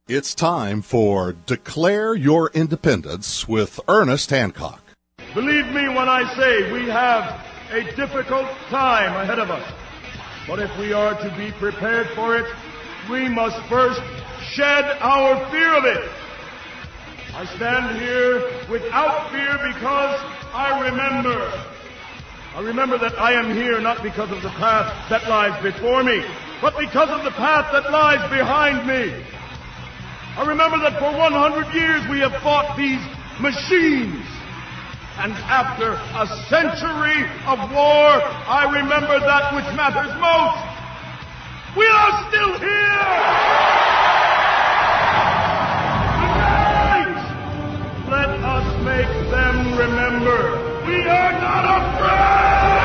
It's time for Declare Your Independence with Ernest Hancock. Believe me when I say we have a difficult time ahead of us. But if we are to be prepared for it, we must first shed our fear of it. I stand here without fear because I remember that I am here not because of the path that lies before me, but because of the path that lies behind me. I remember that for 100 years we have fought these machines. And after a century of war, I remember that which matters most. We are still here! Tonight, let us make them remember we are not afraid!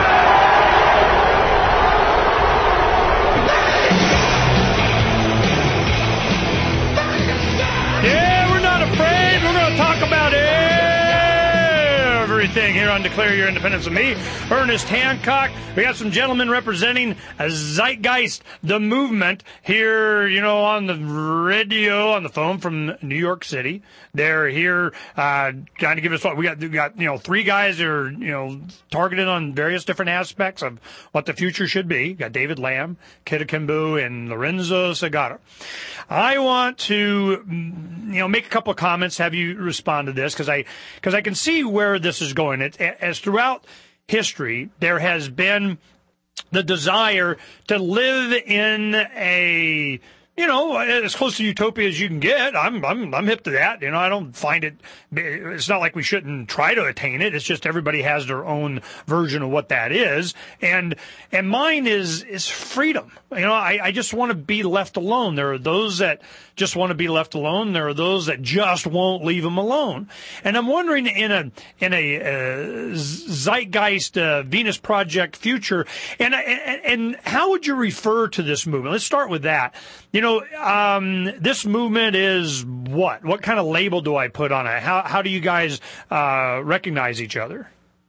Yeah, we're not afraid. We're going to talk about everything here on Declare Your Independence with me, Ernest Hancock. We got some gentlemen representing Zeitgeist, the movement, here, on the radio, on the phone from New York City. They're here trying to give us what we got. Three guys that are targeted on various different aspects of what the future should be. You got David Lamb, Kida Kimbu, and Lorenzo Segarra. I want to make a couple of comments, have you respond to this, because I can see where this is going. As throughout history, there has been the desire to live in a, as close to utopia as you can get. I'm hip to that. I don't find it. It's not like we shouldn't try to attain it. It's just everybody has their own version of what that is, and mine is freedom. I just want to be left alone. There are those that just want to be left alone. There are those that just won't leave them alone. And I'm wondering, in a Zeitgeist Venus Project future, and how would you refer to this movement? Let's start with that. This movement is what? What kind of label do I put on it? How do you guys recognize each other?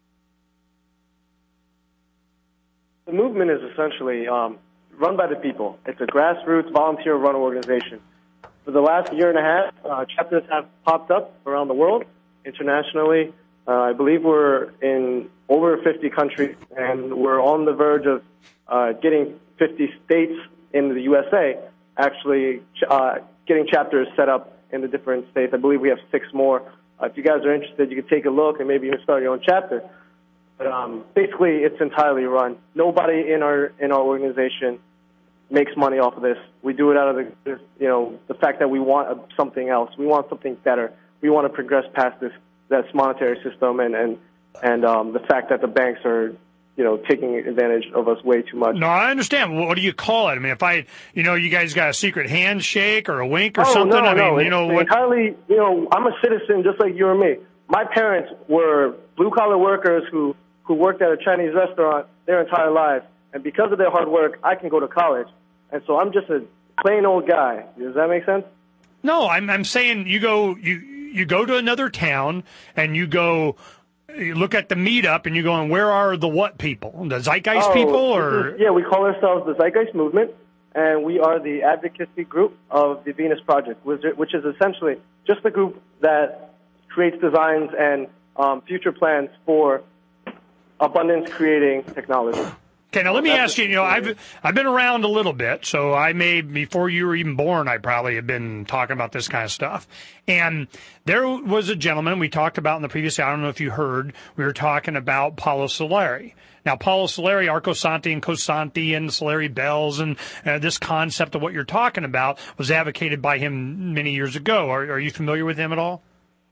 The movement is essentially run by the people. It's a grassroots, volunteer-run organization. For the last year and a half, chapters have popped up around the world, internationally. I believe we're in over 50 countries, and we're on the verge of getting 50 states in the USA actually getting chapters set up in the different states. I believe we have 6 more. If you guys are interested, you can take a look and maybe even start your own chapter. But basically, it's entirely run. Nobody in our organization makes money off of this. We do it out of the fact that we want something else. We want something better. We want to progress past this monetary system and the fact that the banks are taking advantage of us way too much. No, I understand. What do you call it? I mean, if you guys got a secret handshake or a wink or something. No. Entirely, I'm a citizen just like you or me. My parents were blue-collar workers who worked at a Chinese restaurant their entire lives. And because of their hard work, I can go to college. And so I'm just a plain old guy. Does that make sense? No, I'm saying you go to another town and you look at the meetup and you're going, where are the what people? The Zeitgeist people? Or we call ourselves the Zeitgeist Movement, and we are the advocacy group of the Venus Project, which is essentially just a group that creates designs and future plans for abundance-creating technology. Okay, now let me ask you, I've been around a little bit, so before you were even born, I probably have been talking about this kind of stuff. And there was a gentleman we talked about in the previous, I don't know if you heard, we were talking about Paulo Soleri. Now, Paulo Soleri, Arco Santi and Cosanti and Soleri Bells and this concept of what you're talking about was advocated by him many years ago. Are you familiar with him at all?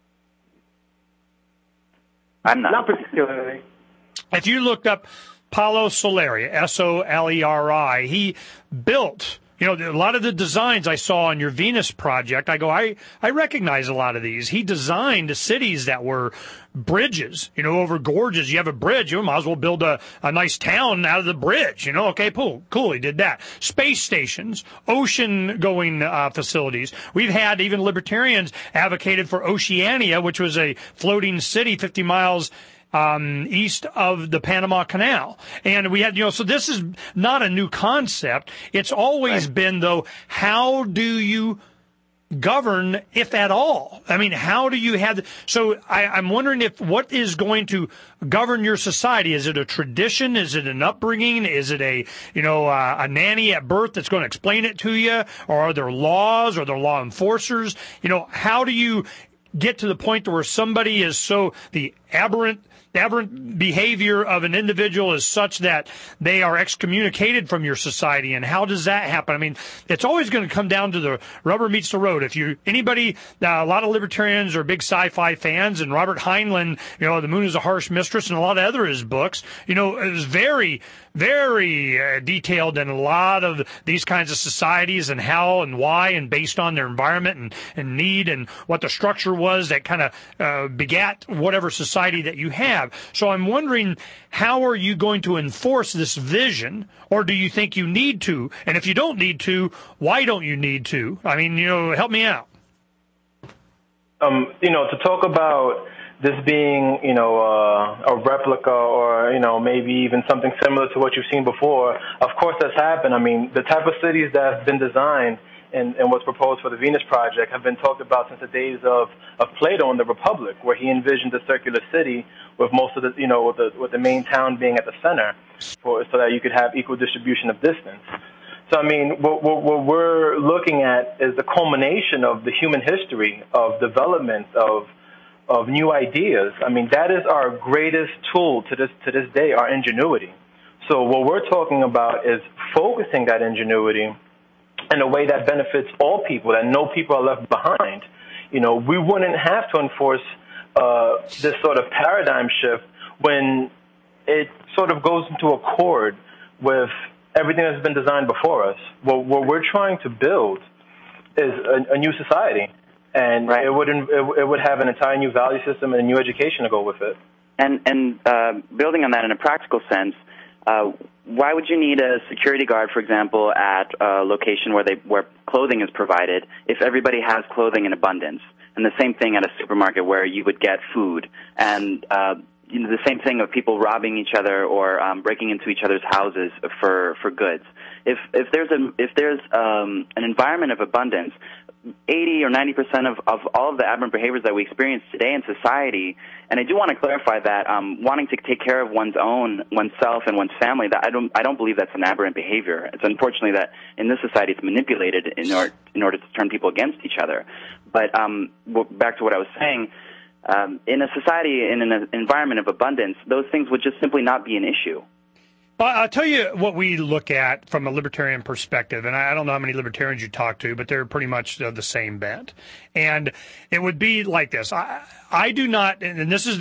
I'm not particularly. If you looked up Paulo Soleri, S-O-L-E-R-I, he built, a lot of the designs I saw on your Venus project, I recognize a lot of these. He designed cities that were bridges, over gorges. You have a bridge, you might as well build a nice town out of the bridge, Okay, cool, he did that. Space stations, ocean-going facilities. We've had even libertarians advocated for Oceania, which was a floating city 50 miles east of the Panama Canal. And we had, so this is not a new concept. It's always been, though, how do you govern, if at all? I mean, how do you have? So I'm wondering if what is going to govern your society? Is it a tradition? Is it an upbringing? Is it a nanny at birth that's going to explain it to you? Or are there laws? Are there law enforcers? How do you get to the point where somebody is so the aberrant behavior of an individual is such that they are excommunicated from your society, and how does that happen? I mean, it's always going to come down to the rubber meets the road. If a lot of libertarians are big sci-fi fans, and Robert Heinlein, The Moon is a Harsh Mistress, and a lot of other his books, is very, very detailed in a lot of these kinds of societies and how and why, and based on their environment and need and what the structure was that kind of begat whatever society that you have. So I'm wondering, how are you going to enforce this vision, or do you think you need to? And if you don't need to, why don't you need to? I mean, help me out. To talk about this being, a replica or, maybe even something similar to what you've seen before, of course that's happened. I mean, the type of cities that have been designed and what's proposed for the Venus Project have been talked about since the days of Plato in the Republic, where he envisioned a circular city with most of the, with the main town being at the center, so that you could have equal distribution of distance. So, I mean, what we're looking at is the culmination of the human history of development of new ideas. I mean, that is our greatest tool to this day, our ingenuity. So what we're talking about is focusing that ingenuity in a way that benefits all people, that no people are left behind. We wouldn't have to enforce this sort of paradigm shift when it sort of goes into accord with everything that's been designed before us. What we're trying to build is a new society, and right. it would have an entire new value system and a new education to go with it. And building on that in a practical sense, why would you need a security guard, for example, at a location where clothing is provided if everybody has clothing in abundance? And the same thing at a supermarket where you would get food, and the same thing of people robbing each other or breaking into each other's houses for goods. If there's an environment of abundance, 80 or 90% of all of the aberrant behaviors that we experience today in society, and I do want to clarify that wanting to take care of oneself and one's family, that I don't believe that's an aberrant behavior. It's unfortunately that in this society it's manipulated in order to turn people against each other. But back to what I was saying, in a society, in an environment of abundance, those things would just simply not be an issue. I'll tell you what we look at from a libertarian perspective, and I don't know how many libertarians you talk to, but they're pretty much the same bent. And it would be like this. I do not, and this is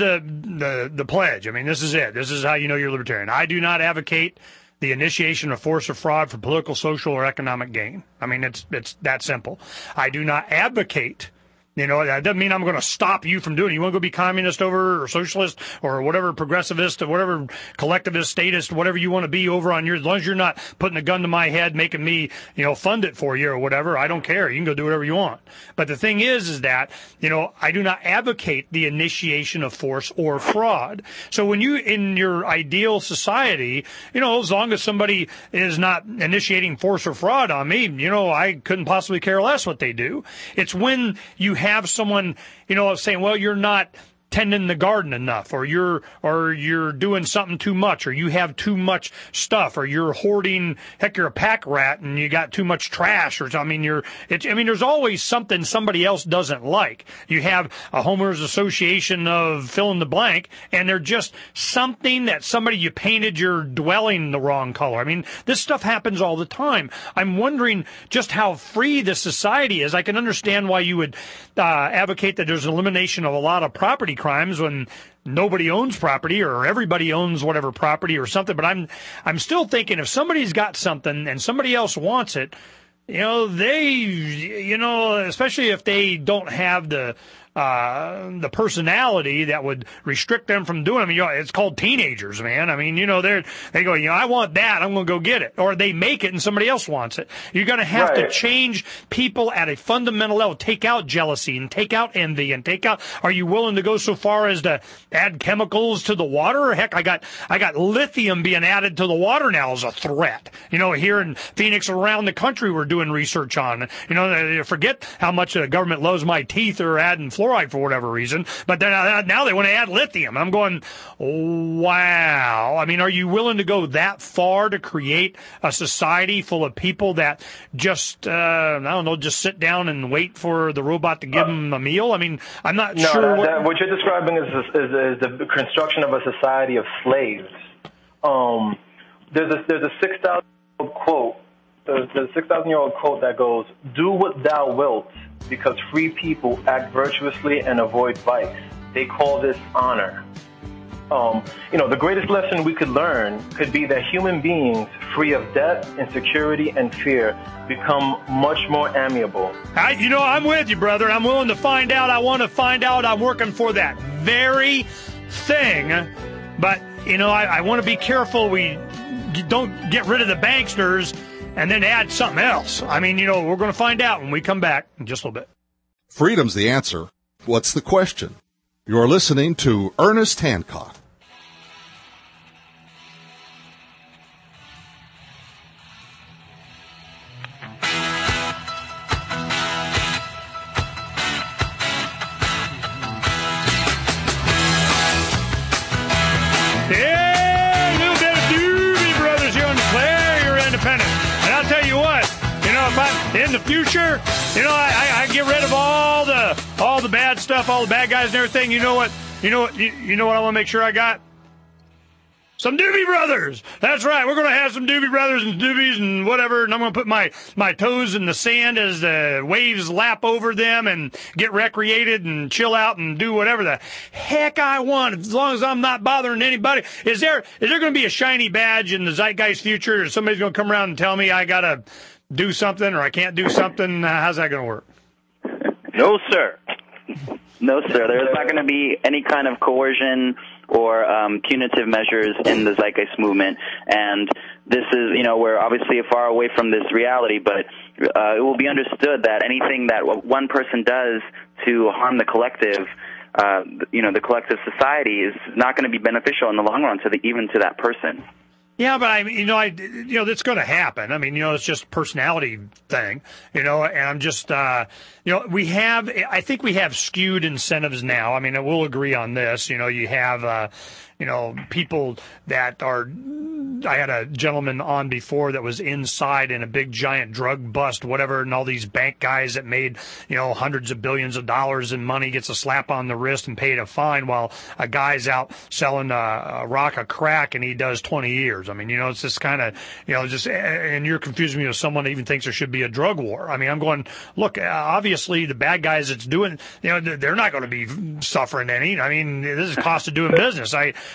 the pledge. I mean, this is it. This is how you know you're libertarian. I do not advocate the initiation of force or fraud for political, social, or economic gain. I mean, it's that simple. I do not advocate. That doesn't mean I'm going to stop you from doing it. You want to go be communist over or socialist or whatever, progressivist or whatever, collectivist, statist, whatever you want to be over on yours. As long as you're not putting a gun to my head, making me, fund it for you or whatever, I don't care. You can go do whatever you want. But the thing is that, I do not advocate the initiation of force or fraud. So when you, in your ideal society, as long as somebody is not initiating force or fraud on me, I couldn't possibly care less what they do. It's when you have someone, saying, well, you're not tending the garden enough, or you're doing something too much, or you have too much stuff, or you're hoarding, heck, you're a pack rat and you got too much trash, or there's always something somebody else doesn't like. You have a homeowners association of fill in the blank, and they're just something that you painted your dwelling the wrong color. I mean, this stuff happens all the time. I'm wondering just how free this society is. I can understand why you would advocate that there's an elimination of a lot of property crimes when nobody owns property or everybody owns whatever property or something. But I'm still thinking if somebody's got something and somebody else wants it, especially if they don't have the the personality that would restrict them from doing them. It's called teenagers, man. I mean, they go, I want that, I'm going to go get it. Or they make it and somebody else wants it. You're going to have to change people at a fundamental level. Take out jealousy and take out envy and are you willing to go so far as to add chemicals to the water? Heck, I got lithium being added to the water now as a threat. Here in Phoenix, around the country, we're doing research on. Forget how much the government loves my teeth or adding fluoride for whatever reason, but then now they want to add lithium. I'm going, wow. I mean, are you willing to go that far to create a society full of people that just, just sit down and wait for the robot to give them a meal? I mean, I'm not sure. What you're describing is the construction of a society of slaves. There's a 6,000-year-old quote. There's a 6,000-year-old quote that goes, "Do what thou wilt, because free people act virtuously and avoid vice. They call this honor." The greatest lesson we could learn could be that human beings, free of debt, insecurity, and fear, become much more amiable. I'm with you, brother. I'm willing to find out. I want to find out. I'm working for that very thing. But, I want to be careful we don't get rid of the banksters and then add something else. I mean, we're going to find out when we come back in just a little bit. Freedom's the answer. What's the question? You're listening to Ernest Hancock. In the future, I get rid of all the bad stuff, all the bad guys and everything. You know what I want to make sure I got? Some Doobie Brothers. That's right. We're going to have some Doobie Brothers and Doobies and whatever, and I'm going to put my toes in the sand as the waves lap over them and get recreated and chill out and do whatever the heck I want, as long as I'm not bothering anybody. Is there going to be a shiny badge in the Zeitgeist future, or somebody's going to come around and tell me I got to do something or I can't do something? How's that going to work? No, sir. No, sir. There's not going to be any kind of coercion or punitive measures in the Zeitgeist movement. And this is, we're obviously far away from this reality, but it will be understood that anything that one person does to harm the collective, the collective society, is not going to be beneficial in the long run even to that person. Yeah, but that's going to happen. I mean, it's just a personality thing, and I'm just, I think we have skewed incentives now. I mean, we'll agree on this. You have, people that are, I had a gentleman on before that was inside in a big giant drug bust, whatever, and all these bank guys that made, hundreds of billions of dollars in money gets a slap on the wrist and paid a fine, while a guy's out selling a rock of crack and he does 20 years. I mean, it's this kind of, and you're confusing me with someone that even thinks there should be a drug war. I mean, I'm going, look, obviously the bad guys that's doing, they're not going to be suffering any. I mean, this is cost of doing business.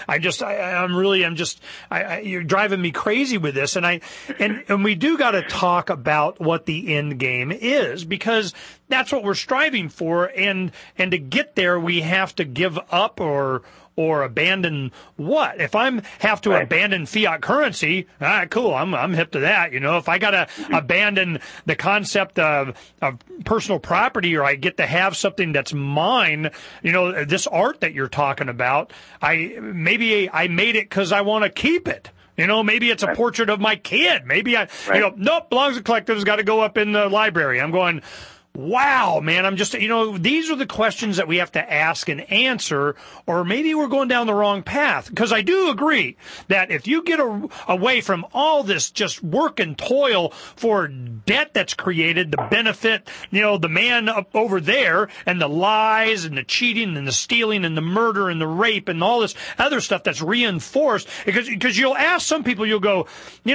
You're driving me crazy with this, and we do got to talk about what the end game is, because that's what we're striving for, and to get there we have to give up or abandon what? If I have to abandon fiat currency, cool, I'm hip to that. If I got to abandon the concept of personal property, or I get to have something that's mine, this art that you're talking about, maybe I made it because I want to keep it. Maybe it's a portrait of my kid. Maybe nope, belongs to collectives, got to go up in the library. I'm going, wow, man, I'm just, these are the questions that we have to ask and answer, or maybe we're going down the wrong path. Because I do agree that if you get away from all this just work and toil for debt that's created to benefit, the man up over there, and the lies and the cheating and the stealing and the murder and the rape and all this other stuff that's reinforced, because you'll ask some people, you'll go,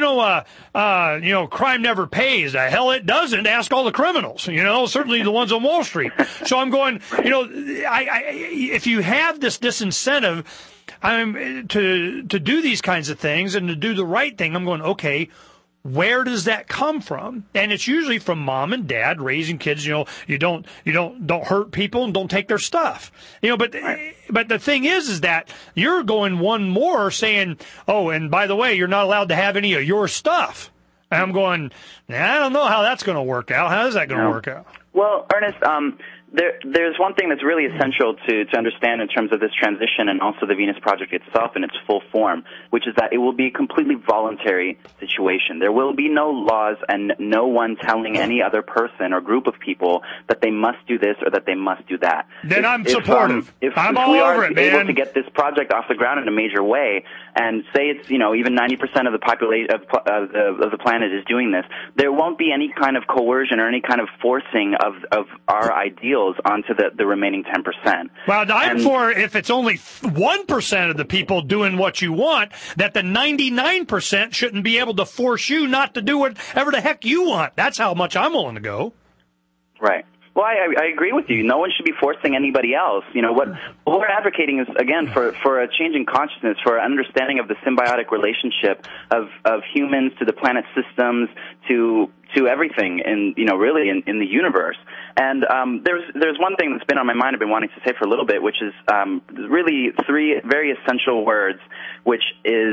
crime never pays. The hell it doesn't. Ask all the criminals, certainly the ones on Wall Street. So I'm going, if you have this disincentive to do these kinds of things and to do the right thing, I'm going, okay, where does that come from? And it's usually from mom and dad raising kids. You don't hurt people and don't take their stuff. But the thing is that you're going one more saying, oh, and by the way, you're not allowed to have any of your stuff. And I'm going, I don't know how that's going to work out. How is that going to work out? Well, Ernest, there's one thing that's really essential to understand in terms of this transition and also the Venus Project itself in its full form, which is that it will be a completely voluntary situation. There will be no laws and no one telling any other person or group of people that they must do this or that they must do that. Then I'm supportive. I'm all over it, man. If we are able to get this project off the ground in a major way, and say it's even 90% of the population of the planet is doing this, there won't be any kind of coercion or any kind of forcing of our ideals onto the remaining 10%. Well, I'm for if it's only 1% of the people doing what you want, that the 99% shouldn't be able to force you not to do whatever the heck you want. That's how much I'm willing to go. Right. Well, I agree with you. No one should be forcing anybody else. What we're advocating is, again, for a change in consciousness, for an understanding of the symbiotic relationship of humans to the planet systems to everything really in the universe. And there's one thing that's been on my mind I've been wanting to say for a little bit, which is really three very essential words, which is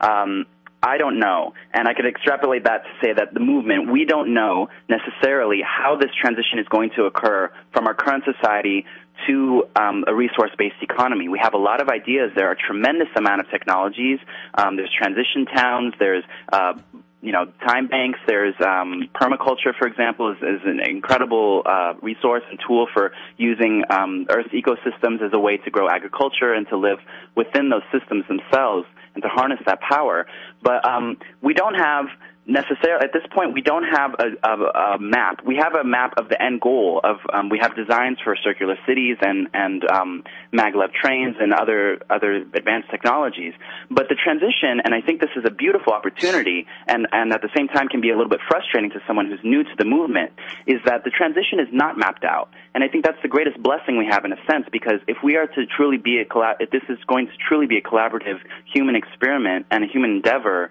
I don't know. And I could extrapolate that to say that the movement, we don't know necessarily how this transition is going to occur from our current society to a resource-based economy. We have a lot of ideas. There are a tremendous amount of technologies. There's transition towns. There's time banks. There's permaculture, for example, is an incredible resource and tool for using Earth's ecosystems as a way to grow agriculture and to live within those systems themselves and to harness that power. But we don't have necessarily, at this point, we don't have a map. We have a map of the end goal of, we have designs for circular cities and maglev trains and other advanced technologies. But the transition, and I think this is a beautiful opportunity, and at the same time can be a little bit frustrating to someone who's new to the movement, is that the transition is not mapped out. And I think that's the greatest blessing we have in a sense, because if we are to truly be if this is going to truly be a collaborative human experiment and a human endeavor,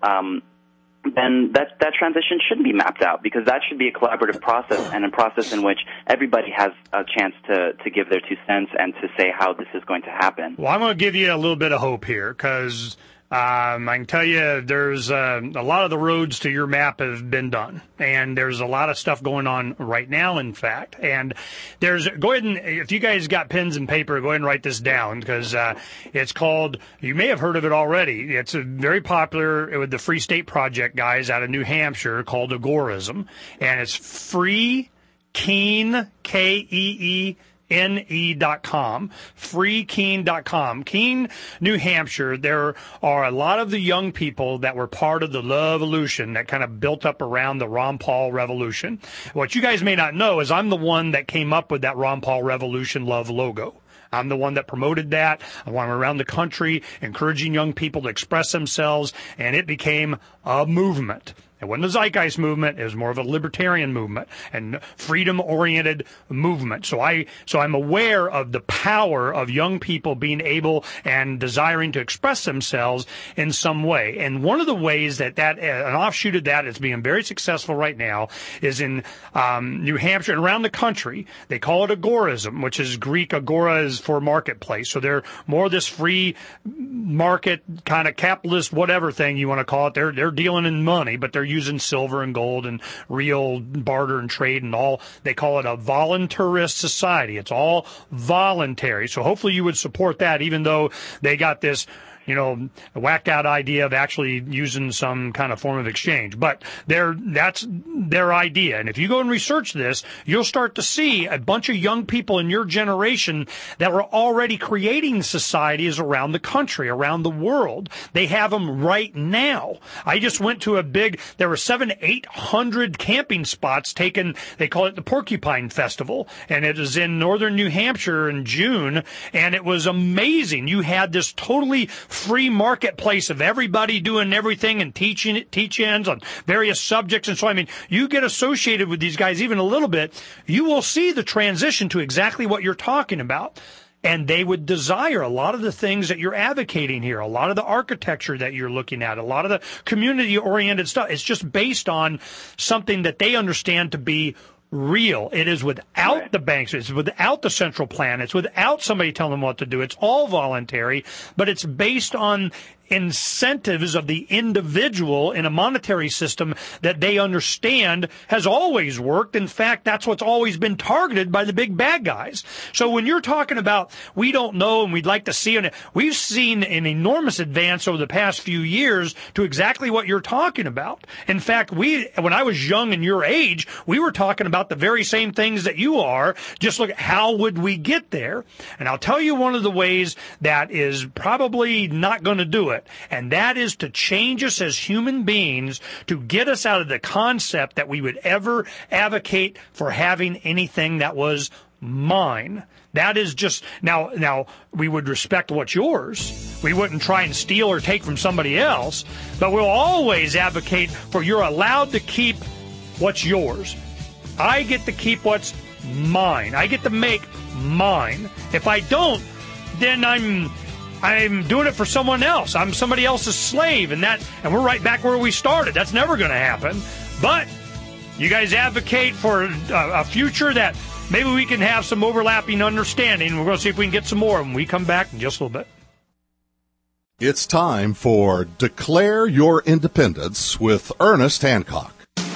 then that transition shouldn't be mapped out, because that should be a collaborative process and a process in which everybody has a chance to give their 2 cents and to say how this is going to happen. Well, I'm going to give you a little bit of hope here, because I can tell you there's a lot of the roads to your map have been done, and there's a lot of stuff going on right now, in fact. And go ahead and, if you guys got pens and paper, go ahead and write this down, because it's called, you may have heard of it already. It's very popular with the Free State Project guys out of New Hampshire, called Agorism, and it's Free Keene, KEENE.com, freekeene.com. Keene, New Hampshire, there are a lot of the young people that were part of the Love-olution that kind of built up around the Ron Paul Revolution. What you guys may not know is I'm the one that came up with that Ron Paul Revolution Love logo. I'm the one that promoted that. I went around the country encouraging young people to express themselves, and it became a movement. It wasn't a zeitgeist movement. It was more of a libertarian movement and freedom-oriented movement. So I'm aware of the power of young people being able and desiring to express themselves in some way. And one of the ways that an offshoot of that is being very successful right now is in New Hampshire and around the country. They call it agorism, which is Greek. Agora is for marketplace. So they're more this free market kind of capitalist, whatever thing you want to call it. They're dealing in money, but they're using silver and gold and real barter and trade and all. They call it a voluntarist society. It's all voluntary. So hopefully you would support that, even though they got this, whacked out idea of actually using some kind of form of exchange. But that's their idea. And if you go and research this, you'll start to see a bunch of young people in your generation that were already creating societies around the country, around the world. They have them right now. I just went to there were 800 camping spots taken. They call it the Porcupine Festival, and it is in northern New Hampshire in June, and it was amazing. You had this totally free marketplace of everybody doing everything and teach-ins on various subjects. And so, you get associated with these guys even a little bit, you will see the transition to exactly what you're talking about. and they would desire a lot of the things that you're advocating here, a lot of the architecture that you're looking at, a lot of the community-oriented stuff. It's just based on something that they understand to be real. It is without the banks. It's without the central plan. It's without somebody telling them what to do. It's all voluntary, but it's based on incentives of the individual in a monetary system that they understand has always worked. In fact, that's what's always been targeted by the big bad guys. So when you're talking about we don't know and we'd like to see it, we've seen an enormous advance over the past few years to exactly what you're talking about. In fact, when I was young and your age, we were talking about the very same things that you are. Just look at how would we get there. And I'll tell you one of the ways that is probably not going to do it. And that is to change us as human beings, to get us out of the concept that we would ever advocate for having anything that was mine. That is just, now we would respect what's yours. We wouldn't try and steal or take from somebody else, but we'll always advocate for you're allowed to keep what's yours. I get to keep what's mine. I get to make mine. If I don't, then I'm doing it for someone else. I'm somebody else's slave, and we're right back where we started. That's never going to happen. But you guys advocate for a future that maybe we can have some overlapping understanding. We're going to see if we can get some more when we come back in just a little bit. It's time for Declare Your Independence with Ernest Hancock.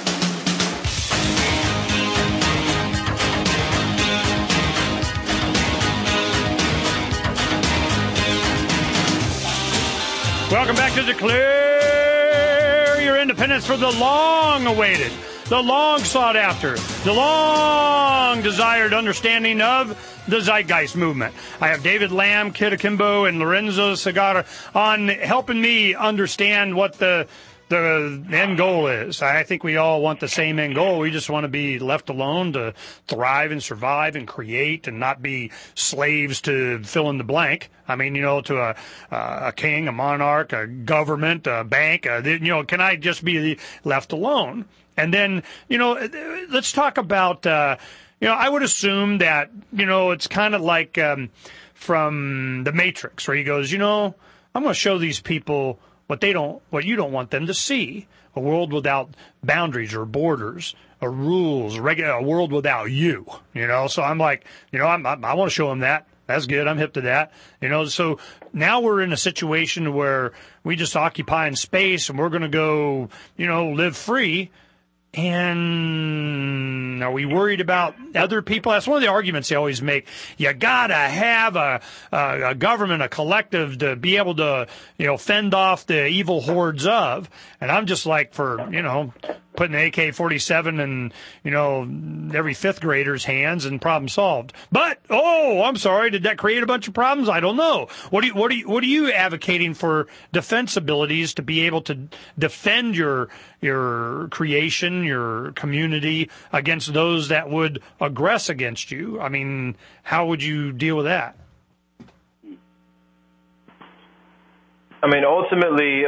Welcome back to Declare Your Independence for the long-awaited, the long-sought-after, the long-desired understanding of the Zeitgeist movement. I have David Lamb, Kid Akimbo, and Lorenzo Segarra on helping me understand what the end goal is. I think we all want the same end goal. We just want to be left alone to thrive and survive and create and not be slaves to fill in the blank. I mean, to a king, a monarch, a government, a bank, can I just be left alone? And then, let's talk about, I would assume that, it's kind of like from The Matrix, where he goes, I'm going to show these people what you don't want them to see. A world without boundaries or borders or rules, a world without you, So I'm like, I want to show them that. That's good. I'm hip to that. So now we're in a situation where we just occupy in space and we're going to go, live free. And are we worried about other people? That's one of the arguments they always make. You gotta have a government, a collective to be able to, fend off the evil hordes of. And I'm just like for, putting an AK-47 in, every fifth grader's hands and problem solved. But, I'm sorry, did that create a bunch of problems? I don't know. What are you advocating for defense abilities to be able to defend your creation, your community against those that would aggress against you? I mean, how would you deal with that? I mean, ultimately,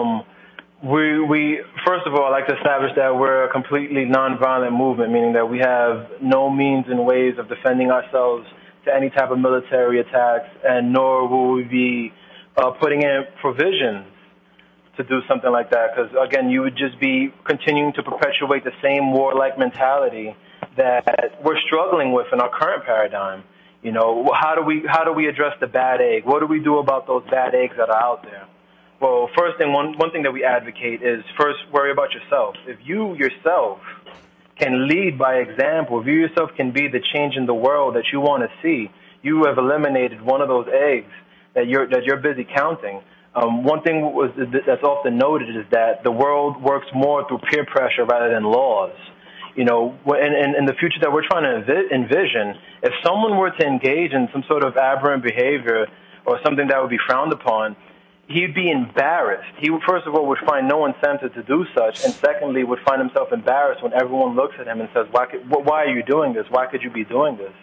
we first of all like to establish that we're a completely nonviolent movement, meaning that we have no means and ways of defending ourselves to any type of military attacks, and nor will we be putting in provisions to do something like that, because again, you would just be continuing to perpetuate the same warlike mentality that we're struggling with in our current paradigm. How do we address the bad egg? What do we do about those bad eggs that are out there? Well, first thing, one thing that we advocate is first worry about yourself. If you yourself can lead by example, if you yourself can be the change in the world that you want to see, you have eliminated one of those eggs that you're busy counting. One thing that's often noted is that the world works more through peer pressure rather than laws. In the future that we're trying to envision, if someone were to engage in some sort of aberrant behavior or something that would be frowned upon, he'd be embarrassed. He, first of all, would find no incentive to do such, and secondly, would find himself embarrassed when everyone looks at him and says, why are you doing this? Why could you be doing this?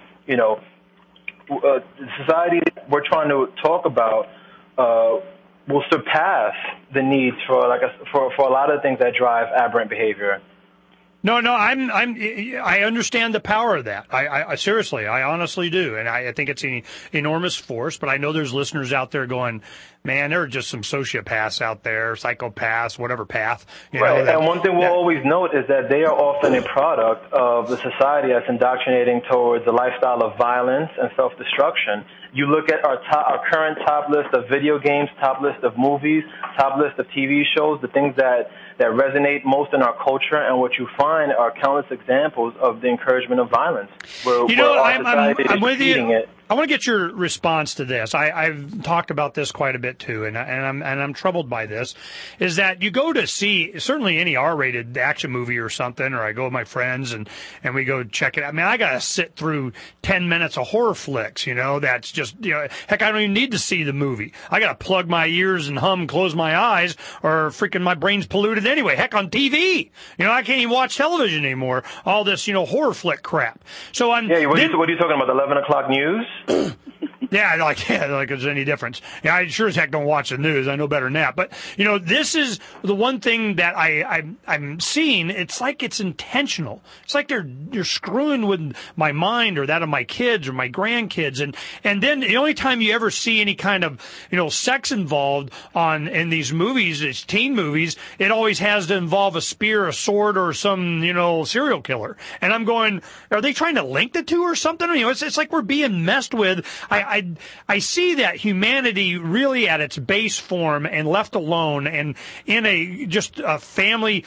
The society we're trying to talk about will surpass the needs for a lot of things that drive aberrant behavior. No, I understand the power of that. I seriously, I honestly do. And I think it's an enormous force, but I know there's listeners out there going, man, there are just some sociopaths out there, psychopaths, whatever path. Right. And one thing we'll always note is that they are often a product of the society that's indoctrinating towards a lifestyle of violence and self-destruction. You look at our current top list of video games, top list of movies, top list of TV shows, the things that resonate most in our culture, and what you find are countless examples of the encouragement of violence. I'm with you. I want to get your response to this. I've talked about this quite a bit too, and I'm troubled by this. Is that you go to see certainly any R-rated action movie or something, or I go with my friends and we go check it out. I mean, I got to sit through 10 minutes of horror flicks. That's just heck, I don't even need to see the movie. I got to plug my ears and close my eyes, or freaking my brain's polluted anyway. Heck, on TV, I can't even watch television anymore. All this horror flick crap. So what are you talking about? The 11 o'clock news? Yeah, like there's any difference. Yeah, I sure as heck don't watch the news. I know better than that. But, this is the one thing that I'm seeing. It's like it's intentional. It's like you're screwing with my mind or that of my kids or my grandkids. And then the only time you ever see any kind of, sex involved in these movies, it's teen movies, it always has to involve a spear, a sword, or some, serial killer. And I'm going, are they trying to link the two or something? It's like we're being messed with. I see that humanity really at its base form and left alone and in a family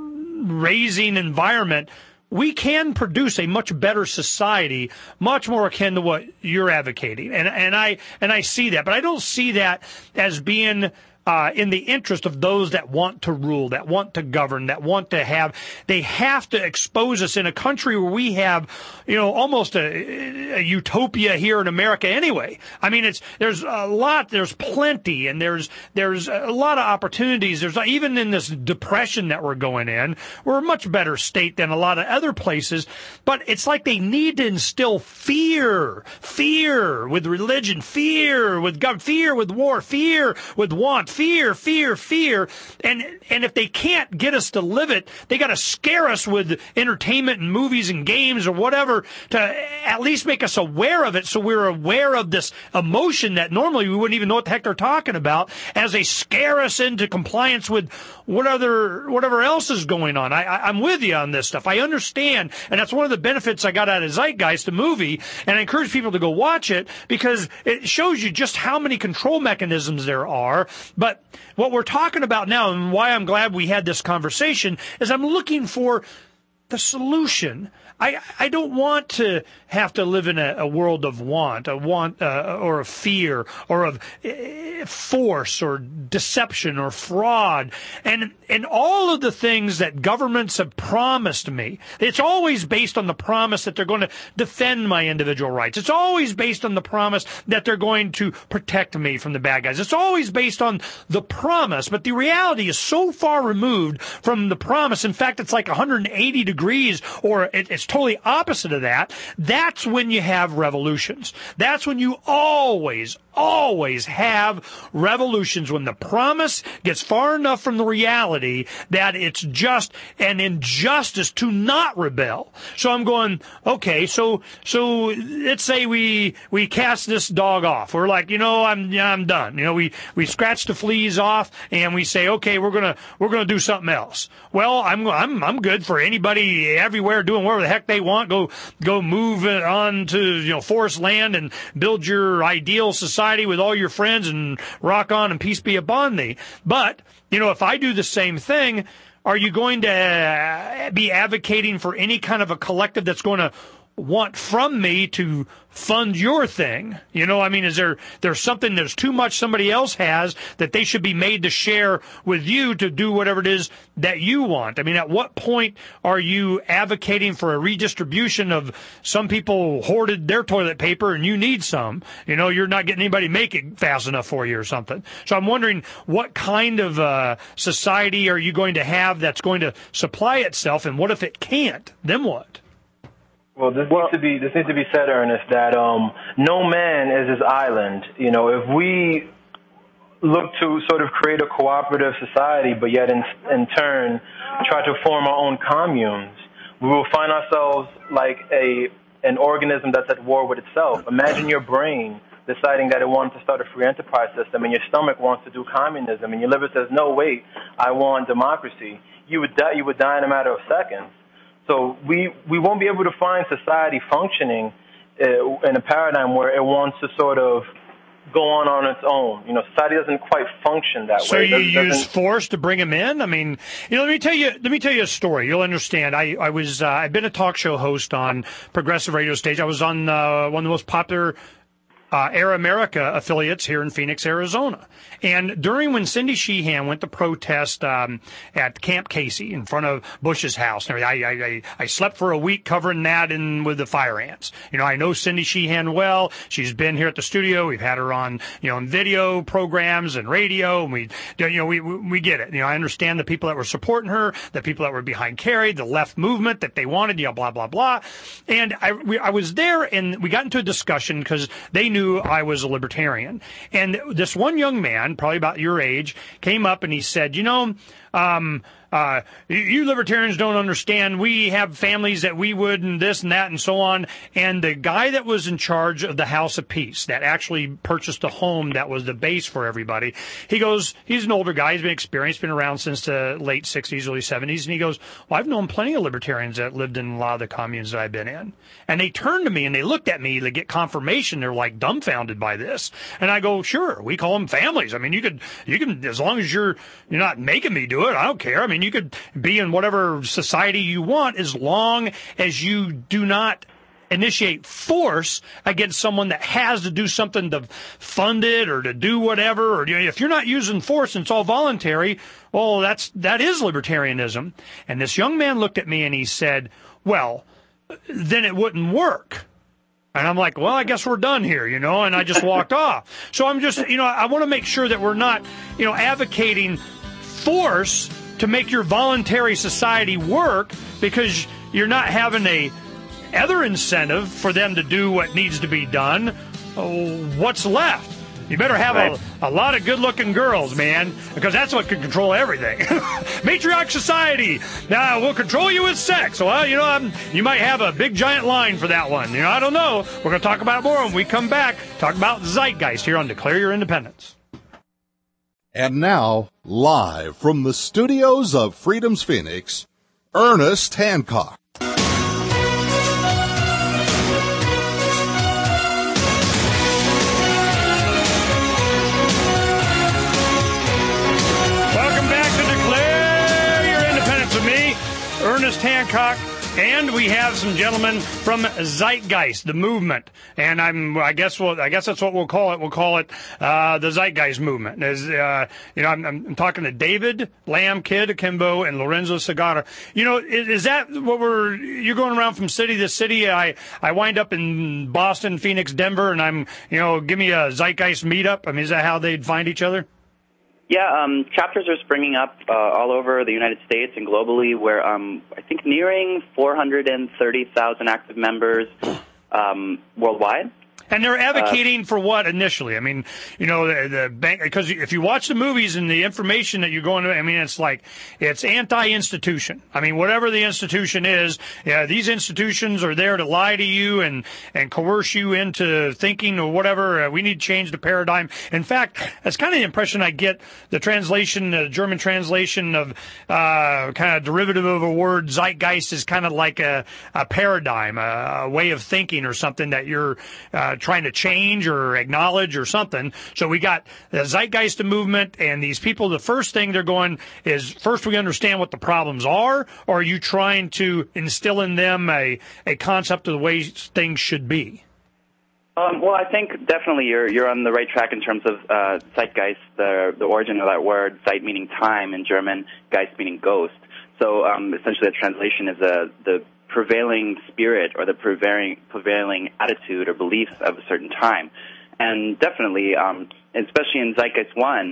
raising environment, we can produce a much better society, much more akin to what you're advocating. And I see that, but I don't see that as being in the interest of those that want to rule, that want to govern, that want to have. They have to expose us in a country where we have, almost a utopia here in America anyway. I mean, there's plenty, and there's a lot of opportunities. There's even in this depression that we're going in, we're a much better state than a lot of other places. But it's like they need to instill fear with religion, fear with God, fear with war, fear with want. Fear. And if they can't get us to live it, they got to scare us with entertainment and movies and games or whatever to at least make us aware of it, so we're aware of this emotion that normally we wouldn't even know what the heck they're talking about, as they scare us into compliance with whatever else is going on. I'm with you on this stuff. I understand, and that's one of the benefits I got out of Zeitgeist, the movie, and I encourage people to go watch it because it shows you just how many control mechanisms there are. But what we're talking about now, and why I'm glad we had this conversation, is I'm looking for the solution. I don't want to have to live in a world of want or of fear or of force or deception or fraud and all of the things that governments have promised me. It's always based on the promise that they're going to defend my individual rights. It's always based on the promise that they're going to protect me from the bad guys. It's always based on the promise, but the reality is so far removed from the promise. In fact, it's like 180 degrees, or it's totally opposite of that. That's when you have revolutions. That's when you always have revolutions, when the promise gets far enough from the reality that it's just an injustice to not rebel. So I'm going, okay, so let's say we cast this dog off. We're like, I'm done. We scratch the fleas off and we say, okay, we're gonna do something else. Well, I'm good for anybody everywhere doing whatever the heck they want. Go move it on to forest land and build your ideal society with all your friends and rock on and peace be upon thee. But if I do the same thing, are you going to be advocating for any kind of a collective that's going to want from me to fund your thing? Is there's something there's too much somebody else has that they should be made to share with you to do whatever it is that you want? At what point are you advocating for a redistribution of some people hoarded their toilet paper and you need some? You're not getting anybody to make it fast enough for you or something. So I'm wondering, what kind of society are you going to have that's going to supply itself, and what if it can't? Then what? Well, this needs to be said, Ernest, that no man is his island. If we look to sort of create a cooperative society, but yet in turn try to form our own communes, we will find ourselves like an organism that's at war with itself. Imagine your brain deciding that it wants to start a free enterprise system, and your stomach wants to do communism, and your liver says, no, wait, I want democracy. You would die in a matter of seconds. So we won't be able to find society functioning in a paradigm where it wants to sort of go on its own. Society doesn't quite function that way. So you use force to bring them in? I mean, let me tell you a story. You'll understand. I've been a talk show host on progressive radio stage. I was on one of the most popular Air America affiliates here in Phoenix, Arizona. And during when Cindy Sheehan went to protest at Camp Casey in front of Bush's house, and I slept for a week covering that with the fire ants. I know Cindy Sheehan well. She's been here at the studio. We've had her on, in video programs and radio. And we get it. I understand the people that were supporting her, the people that were behind Kerry, the left movement that they wanted, blah, blah, blah. And I was there, and we got into a discussion because they knew I was a libertarian. And this one young man, probably about your age, came up and he said, you libertarians don't understand. We have families that we would, and this and that and so on. And the guy that was in charge of the House of Peace that actually purchased a home that was the base for everybody, he goes, he's an older guy. He's been experienced, been around since the late 60s, early 70s. And he goes, well, I've known plenty of libertarians that lived in a lot of the communes that I've been in. And they turned to me and they looked at me to get confirmation. They're like dumbfounded by this. And I go, sure, we call them families. I mean, you can, as long as you're not making me do it, I don't care. I mean, you could be in whatever society you want as long as you do not initiate force against someone that has to do something to fund it or to do whatever. Or if you're not using force and it's all voluntary, well, that is libertarianism. And this young man looked at me and he said, well, then it wouldn't work. And I'm like, well, I guess we're done here, and I just walked off. So I'm just, I want to make sure that we're not, advocating force to make your voluntary society work because you're not having a other incentive for them to do what needs to be done. What's left? You better have a lot of good-looking girls, man, because that's what can control everything. Matriarch society. Now, we'll control you with sex. Well, you might have a big, giant line for that one. I don't know. We're going to talk about it more when we come back. Talk about Zeitgeist here on Declare Your Independence. And now, live from the studios of Freedom's Phoenix, Ernest Hancock. Welcome back to Declare Your Independence with me, Ernest Hancock. And we have some gentlemen from Zeitgeist, the movement, and I guess that's what we'll call it. We'll call it the Zeitgeist movement. I'm talking to David Lamb, Kid Akimbo, and Lorenzo Segarra. Is that what you're going around from city to city? I wind up in Boston, Phoenix, Denver, and I'm give me a Zeitgeist meetup. I mean, is that how they'd find each other? Yeah, chapters are springing up all over the United States and globally. We're, I think, nearing 430,000 active members worldwide. And they're advocating for what initially? I mean, the bank, because if you watch the movies and the information that you're going to, I mean, it's anti-institution. I mean, whatever the institution is, these institutions are there to lie to you and coerce you into thinking or whatever. We need to change the paradigm. In fact, that's kind of the impression I get. The translation, the German translation of kind of derivative of a word, Zeitgeist, is kind of like a paradigm, a way of thinking or something that you're trying to change or acknowledge or something. So we got the Zeitgeist movement, and these people, the first thing they're going is, first we understand what the problems are, or are you trying to instill in them a concept of the way things should be? Well, I think definitely you're on the right track in terms of Zeitgeist, the origin of that word, Zeit meaning time in German, Geist meaning ghost. So essentially the translation is the prevailing spirit or the prevailing attitude or beliefs of a certain time. And definitely, especially in Zeitgeist 1,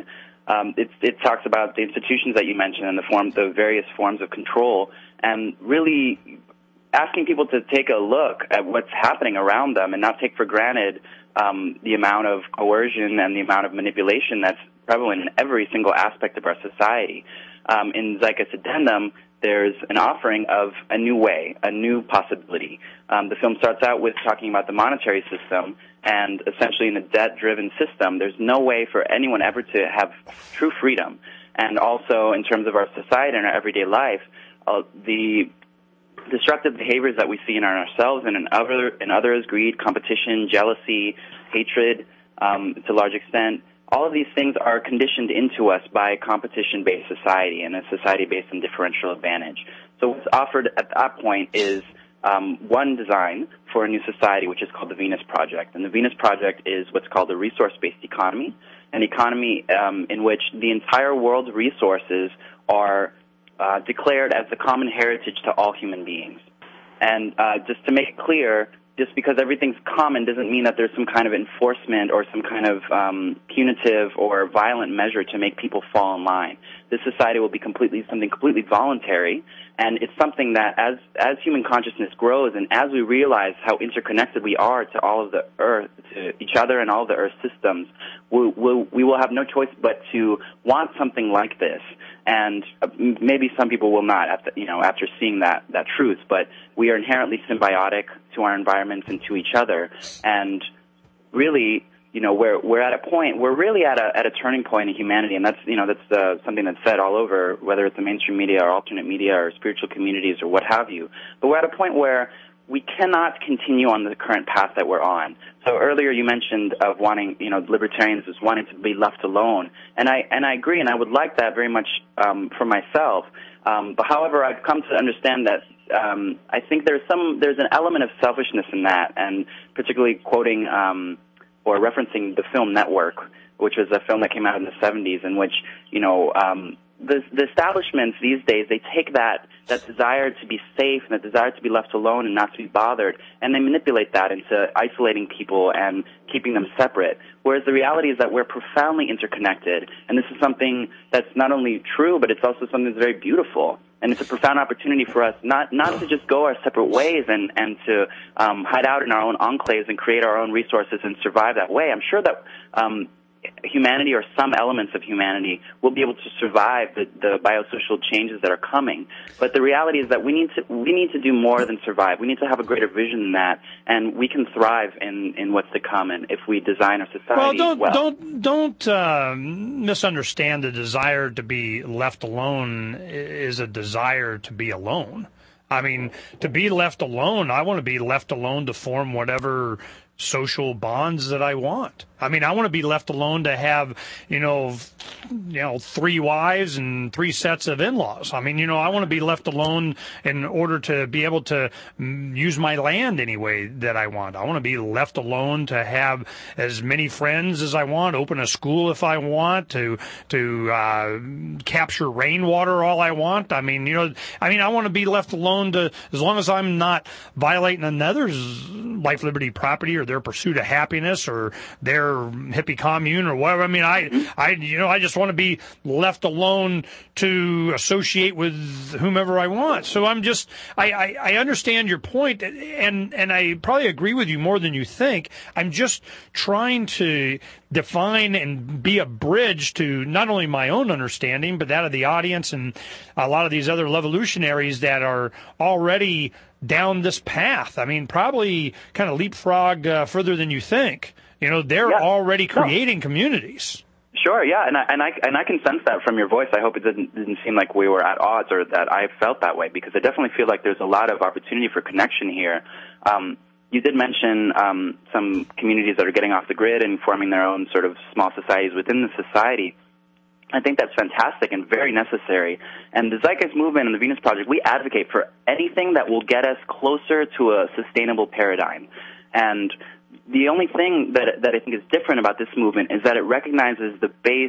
it talks about the institutions that you mentioned and the various forms of control, and really asking people to take a look at what's happening around them and not take for granted the amount of coercion and the amount of manipulation that's prevalent in every single aspect of our society. In Zeitgeist Addendum, there's an offering of a new way, a new possibility. The film starts out with talking about the monetary system, and essentially in a debt-driven system, there's no way for anyone ever to have true freedom. And also in terms of our society and our everyday life, the destructive behaviors that we see in ourselves and in others, greed, competition, jealousy, hatred, to a large extent, all of these things are conditioned into us by a competition-based society and a society based on differential advantage. So what's offered at that point is one design for a new society, which is called the Venus Project. And the Venus Project is what's called a resource-based economy, an economy in which the entire world's resources are declared as the common heritage to all human beings. And just to make it clear, just because everything's common doesn't mean that there's some kind of enforcement or some kind of punitive or violent measure to make people fall in line. This society will be something completely voluntary, and it's something that as human consciousness grows and as we realize how interconnected we are to all of the Earth, to each other and all of the Earth systems, we will have no choice but to want something like this. And maybe some people will not, after seeing that truth. But we are inherently symbiotic to our environments and to each other. And really, we're at a point. We're really at a turning point in humanity, and that's something that's said all over, whether it's the mainstream media or alternate media or spiritual communities or what have you. But we're at a point where we cannot continue on the current path that we're on. So earlier you mentioned of wanting, libertarians as wanting to be left alone, and I agree, and I would like that very much for myself. But however, I've come to understand that I think there's an element of selfishness in that, and particularly quoting or referencing the film Network, which was a film that came out in the 70s, in which the establishments these days, they take that desire to be safe and that desire to be left alone and not to be bothered, and they manipulate that into isolating people and keeping them separate. Whereas the reality is that we're profoundly interconnected, and this is something that's not only true, but it's also something that's very beautiful. And it's a profound opportunity for us not to just go our separate ways and to hide out in our own enclaves and create our own resources and survive that way. I'm sure that humanity or some elements of humanity will be able to survive the biosocial changes that are coming. But the reality is that we need to do more than survive. We need to have a greater vision than that, and we can thrive in what's to come. And if we design our society don't misunderstand the desire to be left alone is a desire to be alone. I mean, to be left alone, I want to be left alone to form whatever social bonds that I want. I mean, I want to be left alone to have, 3 wives and 3 sets of in-laws. I mean, I want to be left alone in order to be able to use my land any way that I want. I want to be left alone to have as many friends as I want, open a school if I want, to capture rainwater all I want. I want to be left alone to, as long as I'm not violating another's life, liberty, property, or their pursuit of happiness, or their hippie commune, or whatever. I mean, I just want to be left alone to associate with whomever I want. So I understand your point, and I probably agree with you more than you think. I'm just trying to define and be a bridge to not only my own understanding, but that of the audience and a lot of these other revolutionaries that are already down this path. I mean, probably kind of leapfrog further than you think. They're already creating communities. Sure, yeah, and I can sense that from your voice. I hope it didn't seem like we were at odds or that I felt that way, because I definitely feel like there's a lot of opportunity for connection here. You did mention some communities that are getting off the grid and forming their own sort of small societies within the society. I think that's fantastic and very necessary. And the Zeitgeist Movement and the Venus Project, we advocate for anything that will get us closer to a sustainable paradigm. And the only thing that I think is different about this movement is that it recognizes the base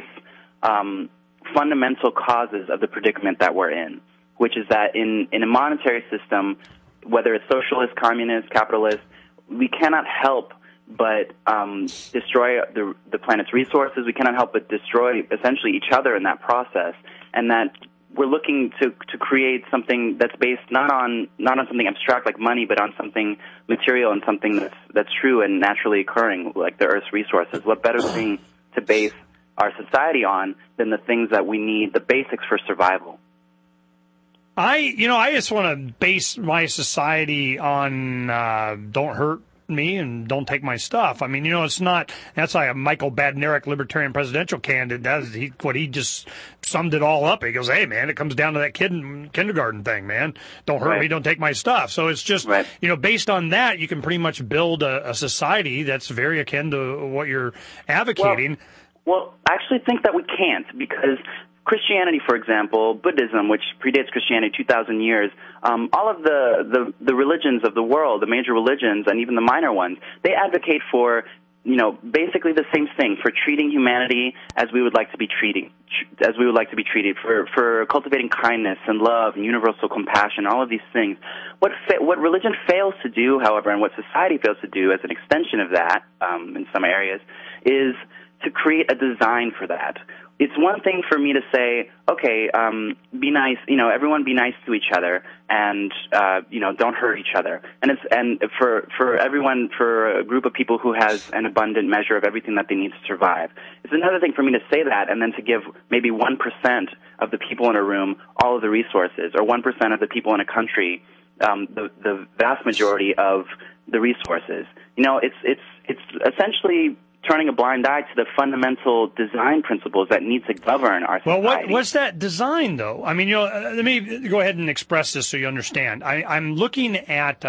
fundamental causes of the predicament that we're in, which is that in a monetary system, whether it's socialist, communist, capitalist, we cannot help but destroy the planet's resources. We cannot help but destroy essentially each other in that process, and that we're looking to create something that's based not on something abstract like money, but on something material and something that's true and naturally occurring, like the Earth's resources. What better thing to base our society on than the things that we need, the basics for survival? I just want to base my society on don't hurt me and don't take my stuff. I mean, it's not, that's like a Michael Badnarik libertarian presidential candidate. He just summed it all up. He goes, hey, man, it comes down to that kid in kindergarten thing, man. Don't hurt me, don't take my stuff. So it's just, based on that, you can pretty much build a society that's very akin to what you're advocating. Well, I actually think that we can't, because Christianity, for example, Buddhism, which predates Christianity 2,000 years, all of the religions of the world, the major religions and even the minor ones, they advocate for, basically the same thing, for treating humanity as we would like to be treated, for cultivating kindness and love and universal compassion, all of these things. What religion fails to do, however, and what society fails to do as an extension of that, in some areas, is to create a design for that. It's one thing for me to say, okay, be nice, everyone be nice to each other, and don't hurt each other. And for everyone, for a group of people who has an abundant measure of everything that they need to survive. It's another thing for me to say that, and then to give maybe 1% of the people in a room all of the resources, or 1% of the people in a country the vast majority of the resources. It's essentially turning a blind eye to the fundamental design principles that need to govern our society. Well, what's that design, though? I mean, let me go ahead and express this so you understand. I'm looking at,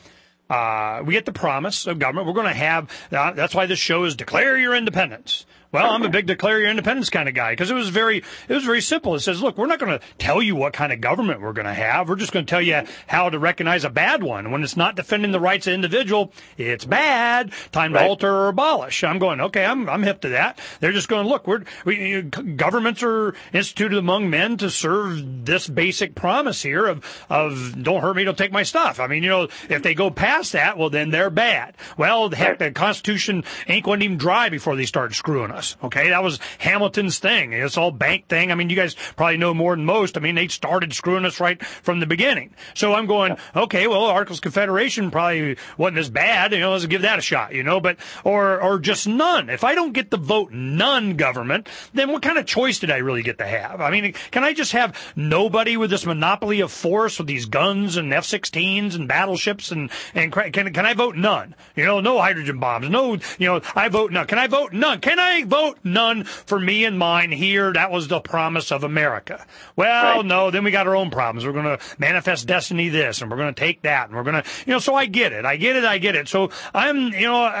we get the promise of government. We're going to have, that's why this show is Declare Your Independence. Well, I'm a big declare your independence kind of guy, because it was very simple. It says, look, we're not going to tell you what kind of government we're going to have. We're just going to tell you how to recognize a bad one. When it's not defending the rights of the individual, it's bad. Time to alter or abolish. I'm going, okay, I'm hip to that. They're just going, look, governments are instituted among men to serve this basic promise here of don't hurt me, don't take my stuff. I mean, if they go past that, well, then they're bad. Well, heck, the Constitution ink wasn't even dry before they started screwing us. Okay, that was Hamilton's thing. It's all bank thing. I mean, you guys probably know more than most. I mean, they started screwing us right from the beginning. So I'm going, okay, well, Articles of Confederation probably wasn't as bad. Let's give that a shot, but, or just none. If I don't get the vote none government, then what kind of choice did I really get to have? I mean, can I just have nobody with this monopoly of force with these guns and F-16s and battleships and can I vote none? No hydrogen bombs. No, I vote none. Can I vote none? Can I vote none for me and mine here? That was the promise of America. Well, no, then we got our own problems. We're going to manifest destiny this, and we're going to take that, and we're going to, so I get it. So I'm,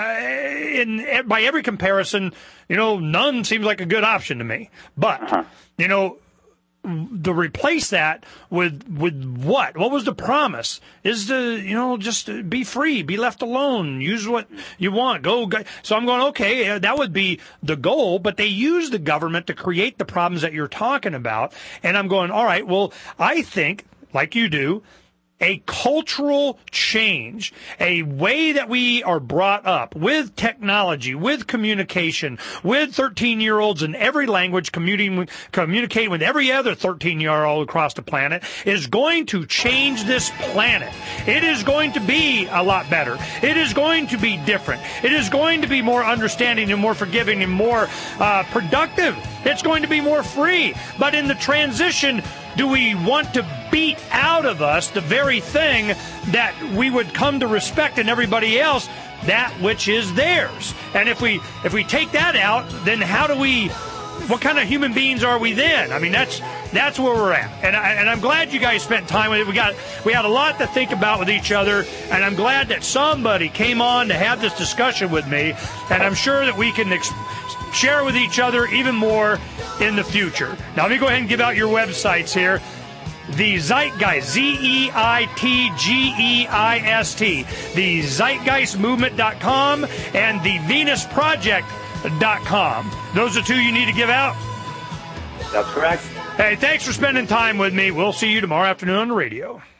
by every comparison, none seems like a good option to me. But, to replace that with what? What was the promise? Is to, just be free, be left alone, use what you want, go. So I'm going, okay, that would be the goal, but they use the government to create the problems that you're talking about. And I'm going, all right, well, I think, like you do, a cultural change, a way that we are brought up with technology, with communication, with 13-year-olds in every language communicating with every other 13-year-old across the planet is going to change this planet. It is going to be a lot better. It is going to be different. It is going to be more understanding and more forgiving and more productive. It's going to be more free. But in the transition, do we want to beat out of us the very thing that we would come to respect in everybody else, that which is theirs? And if we take that out, then what kind of human beings are we then? I mean, that's where we're at. And I'm glad you guys spent time with it. We had a lot to think about with each other, and I'm glad that somebody came on to have this discussion with me, and I'm sure that we can share with each other even more in the future. Now, let me go ahead and give out your websites here. The Zeitgeist, Zeitgeist, the ZeitgeistMovement.com and the VenusProject.com. Those are two you need to give out? That's correct. Hey, thanks for spending time with me. We'll see you tomorrow afternoon on the radio.